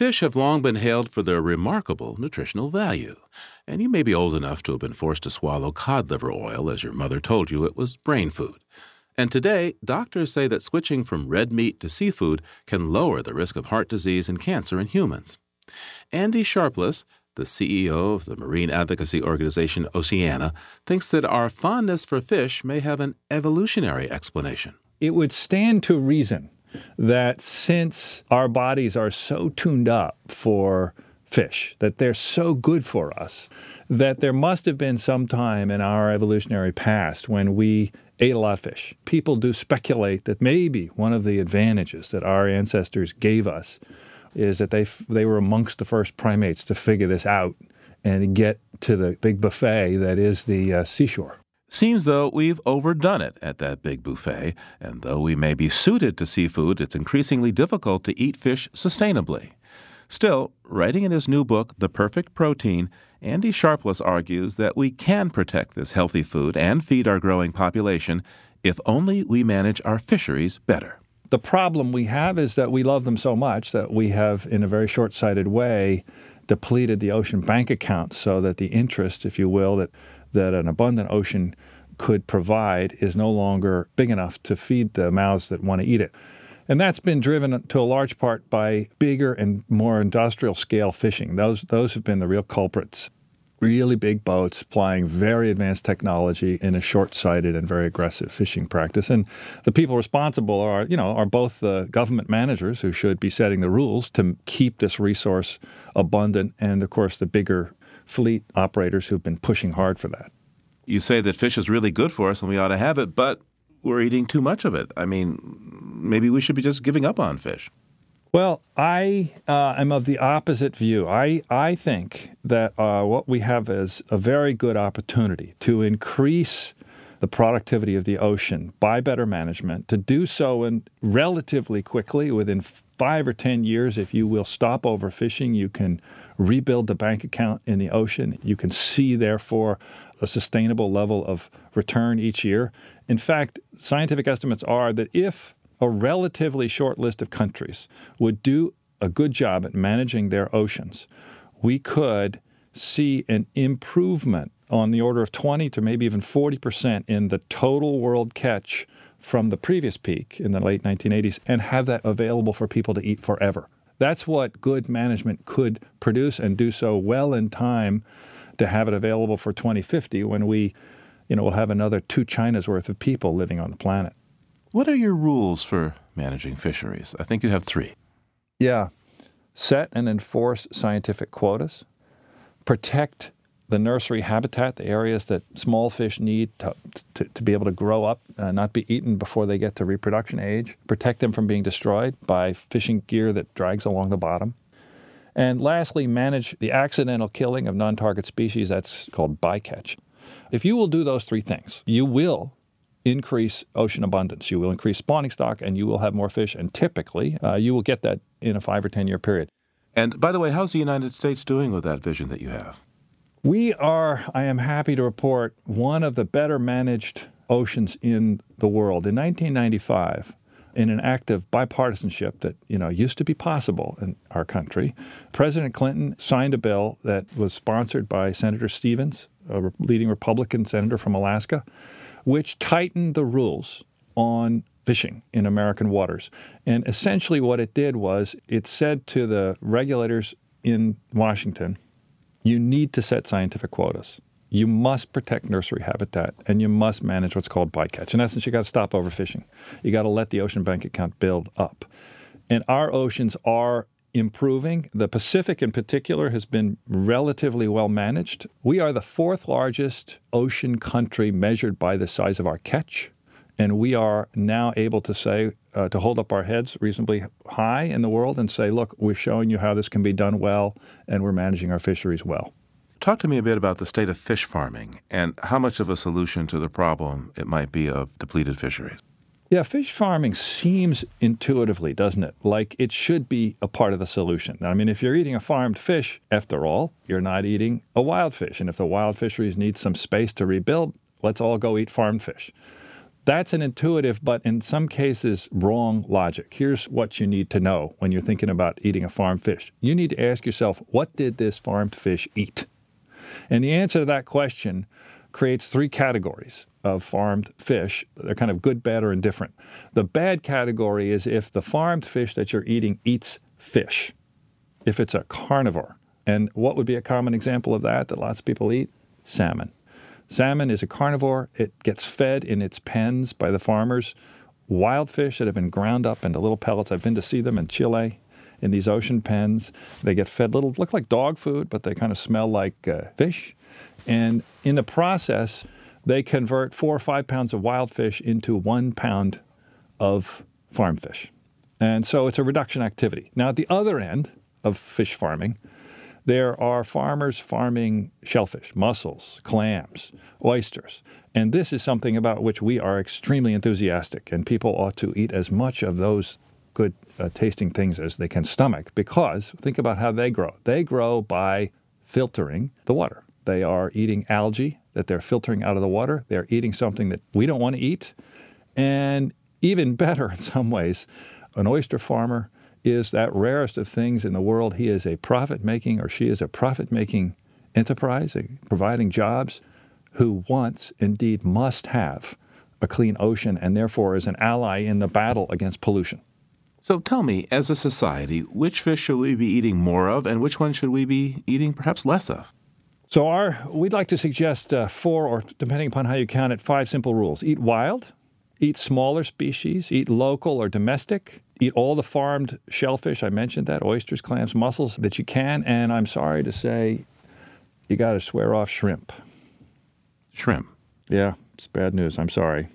Fish have long been hailed for their remarkable nutritional value, and you may be old enough to have been forced to swallow cod liver oil as your mother told you it was brain food. And today, doctors say that switching from red meat to seafood can lower the risk of heart disease and cancer in humans. Andy Sharpless, the CEO of the marine advocacy organization Oceana, thinks that our fondness for fish may have an evolutionary explanation. It would stand to reason that since our bodies are so tuned up for fish, that they're so good for us, that there must have been some time in our evolutionary past when we ate a lot of fish. People do speculate that maybe one of the advantages that our ancestors gave us is that they were amongst the first primates to figure this out and get to the big buffet that is the seashore. Seems, though, we've overdone it at that big buffet, and though we may be suited to seafood, it's increasingly difficult to eat fish sustainably. Still, writing in his new book, The Perfect Protein, Andy Sharpless argues that we can protect this healthy food and feed our growing population if only we manage our fisheries better. The problem we have is that we love them so much that we have, in a very short-sighted way, depleted the ocean bank account so that the interest, if you will, that an abundant ocean could provide is no longer big enough to feed the mouths that want to eat it. And that's been driven to a large part by bigger and more industrial scale fishing. Those have been the real culprits. Really big boats applying very advanced technology in a short-sighted and very aggressive fishing practice. And the people responsible are both the government managers who should be setting the rules to keep this resource abundant and, of course, the bigger fleet operators who've been pushing hard for that. You say that fish is really good for us and we ought to have it, but we're eating too much of it. I mean, maybe we should be just giving up on fish. Well, I am of the opposite view. I think that what we have is a very good opportunity to increase the productivity of the ocean by better management, to do so in relatively quickly, within 5 or 10 years. If you will stop overfishing, you can rebuild the bank account in the ocean. You can see, therefore, a sustainable level of return each year. In fact, scientific estimates are that if a relatively short list of countries would do a good job at managing their oceans, we could see an improvement on the order of 20 to maybe even 40% in the total world catch from the previous peak in the late 1980s and have that available for people to eat forever. That's what good management could produce, and do so well in time to have it available for 2050 when we, will have another 2 China's worth of people living on the planet. What are your rules for managing fisheries? I think you have 3. Yeah. Set and enforce scientific quotas. Protect the nursery habitat, the areas that small fish need to be able to grow up, not be eaten before they get to reproduction age. Protect them from being destroyed by fishing gear that drags along the bottom. And lastly, manage the accidental killing of non-target species. That's called bycatch. If you will do those 3 things, you will increase ocean abundance. You will increase spawning stock, and you will have more fish. And typically, you will get that in a 5 or 10 year period. And by the way, how's the United States doing with that vision that you have? We are, I am happy to report, one of the better managed oceans in the world. In 1995, in an act of bipartisanship that, used to be possible in our country, President Clinton signed a bill that was sponsored by Senator Stevens, a leading Republican senator from Alaska, which tightened the rules on fishing in American waters. And essentially what it did was it said to the regulators in Washington, you need to set scientific quotas. You must protect nursery habitat, and you must manage what's called bycatch. In essence, you got to stop overfishing. You got to let the ocean bank account build up. And our oceans are improving. The Pacific in particular has been relatively well managed. We are the 4th largest ocean country measured by the size of our catch. And we are now able to say, to hold up our heads reasonably high in the world and say, look, we're showing you how this can be done well, and we're managing our fisheries well. Talk to me a bit about the state of fish farming and how much of a solution to the problem it might be of depleted fisheries. Yeah, fish farming seems intuitively, doesn't it, like it should be a part of the solution. I mean, if you're eating a farmed fish, after all, you're not eating a wild fish. And if the wild fisheries need some space to rebuild, let's all go eat farmed fish. That's an intuitive, but in some cases, wrong logic. Here's what you need to know when you're thinking about eating a farmed fish. You need to ask yourself, what did this farmed fish eat? And the answer to that question creates three categories of farmed fish. They're kind of good, bad, or indifferent. The bad category is if the farmed fish that you're eating eats fish, if it's a carnivore. And what would be a common example of that lots of people eat? Salmon. Salmon is a carnivore. It gets fed in its pens by the farmers. Wild fish that have been ground up into little pellets. I've been to see them in Chile in these ocean pens. They get fed look like dog food, but they kind of smell like fish. And in the process, they convert 4 or 5 pounds of wild fish into 1 pound of farm fish. And so it's a reduction activity. Now, at the other end of fish farming, there are farmers farming shellfish, mussels, clams, oysters. And this is something about which we are extremely enthusiastic, and people ought to eat as much of those good tasting things as they can stomach, because think about how they grow. They grow by filtering the water. They are eating algae that they're filtering out of the water. They're eating something that we don't want to eat. And even better in some ways, an oyster farmer is that rarest of things in the world. He is a profit-making, or she is a profit-making enterprise, providing jobs, who wants, indeed must have, a clean ocean, and therefore is an ally in the battle against pollution. So tell me, as a society, which fish should we be eating more of, and which one should we be eating perhaps less of? So we'd like to suggest 4, or depending upon how you count it, 5 simple rules. Eat wild, eat smaller species, eat local or domestic, eat all the farmed shellfish, I mentioned that, oysters, clams, mussels, that you can, and I'm sorry to say, you got to swear off shrimp. Shrimp? Yeah, it's bad news, I'm sorry.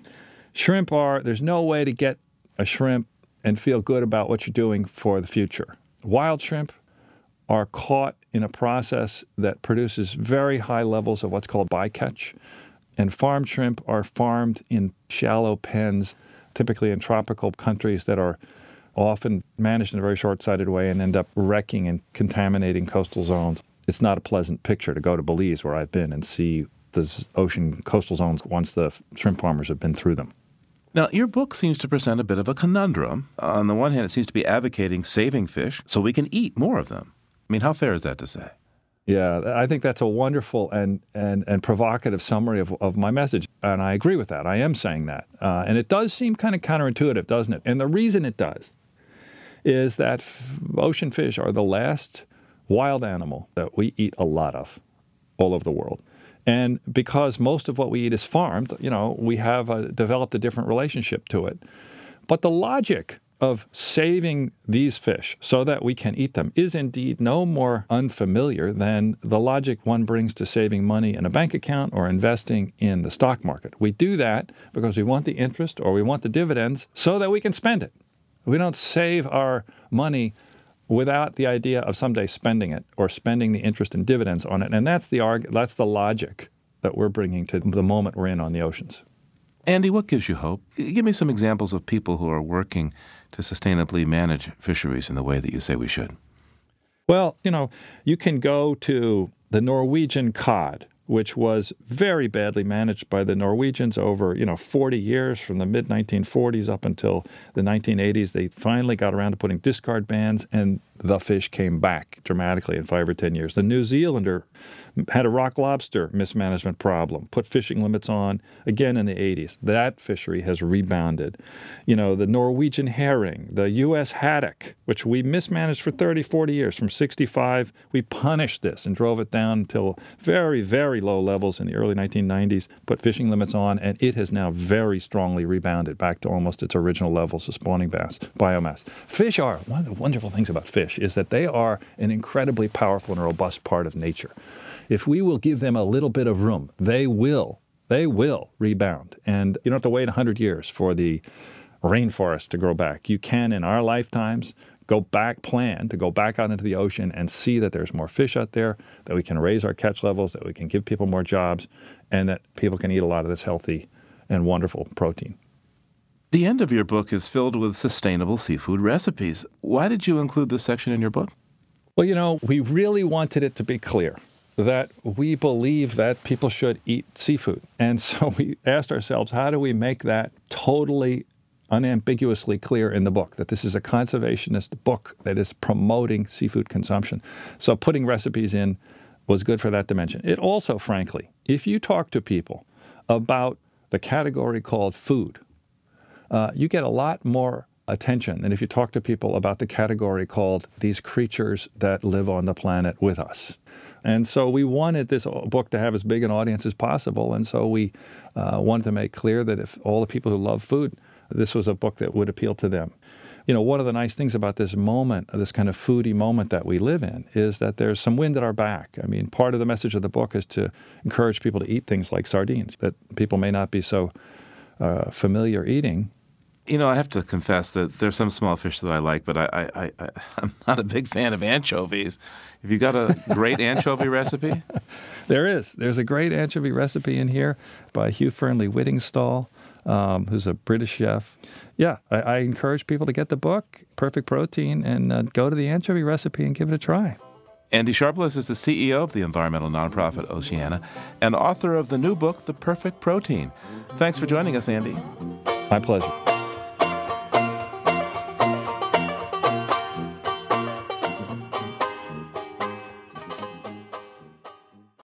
There's no way to get a shrimp and feel good about what you're doing for the future. Wild shrimp are caught in a process that produces very high levels of what's called bycatch. And farmed shrimp are farmed in shallow pens, typically in tropical countries that are often managed in a very short-sighted way and end up wrecking and contaminating coastal zones. It's not a pleasant picture to go to Belize, where I've been, and see the ocean coastal zones once the shrimp farmers have been through them. Now, your book seems to present a bit of a conundrum. On the one hand, it seems to be advocating saving fish so we can eat more of them. I mean, how fair is that to say? Yeah, I think that's a wonderful and provocative summary of my message, and I agree with that. I am saying that. And it does seem kind of counterintuitive, doesn't it? And the reason it does is that ocean fish are the last wild animal that we eat a lot of all over the world. And because most of what we eat is farmed, we have developed a different relationship to it. But the logic of saving these fish so that we can eat them is indeed no more unfamiliar than the logic one brings to saving money in a bank account or investing in the stock market. We do that because we want the interest or we want the dividends so that we can spend it. We don't save our money without the idea of someday spending it or spending the interest and dividends on it. And that's the logic that we're bringing to the moment we're in on the oceans. Andy, what gives you hope? Give me some examples of people who are working to sustainably manage fisheries in the way that you say we should. Well, you can go to the Norwegian cod, which was very badly managed by the Norwegians over, 40 years, from the mid-1940s up until the 1980s. They finally got around to putting discard bans, and the fish came back dramatically in 5 or 10 years. The New Zealander had a rock lobster mismanagement problem, put fishing limits on again in the 80s. That fishery has rebounded. The Norwegian herring, the U.S. haddock, which we mismanaged for 30, 40 years. From 65, we punished this and drove it down until very, very low levels in the early 1990s, put fishing limits on, and it has now very strongly rebounded back to almost its original levels of spawning biomass. Fish are, one of the wonderful things about fish is that they are an incredibly powerful and robust part of nature. If we will give them a little bit of room, they will rebound. And you don't have to wait 100 years for the rainforest to grow back. You can, in our lifetimes, plan to go back out into the ocean and see that there's more fish out there, that we can raise our catch levels, that we can give people more jobs, and that people can eat a lot of this healthy and wonderful protein. The end of your book is filled with sustainable seafood recipes. Why did you include this section in your book? Well, we really wanted it to be clear that we believe that people should eat seafood. And so we asked ourselves, how do we make that totally unambiguously clear in the book, that this is a conservationist book that is promoting seafood consumption? So putting recipes in was good for that dimension. It also, frankly, if you talk to people about the category called food, you get a lot more attention than if you talk to people about the category called these creatures that live on the planet with us. And so we wanted this book to have as big an audience as possible, and so we wanted to make clear that if all the people who love food, this was a book that would appeal to them. You know, one of the nice things about this moment, this kind of foodie moment that we live in, is that there's some wind at our back. I mean, part of the message of the book is to encourage people to eat things like sardines that people may not be so familiar eating. You know, I have to confess that there's some small fish that I like, but I'm not a big fan of anchovies. Have you got a great anchovy recipe? There is. There's a great anchovy recipe in here by Hugh Fearnley-Whittingstall, who's a British chef. Yeah, I encourage people to get the book, Perfect Protein, and go to the anchovy recipe and give it a try. Andy Sharpless is the CEO of the environmental nonprofit Oceana and author of the new book, The Perfect Protein. Thanks for joining us, Andy. My pleasure.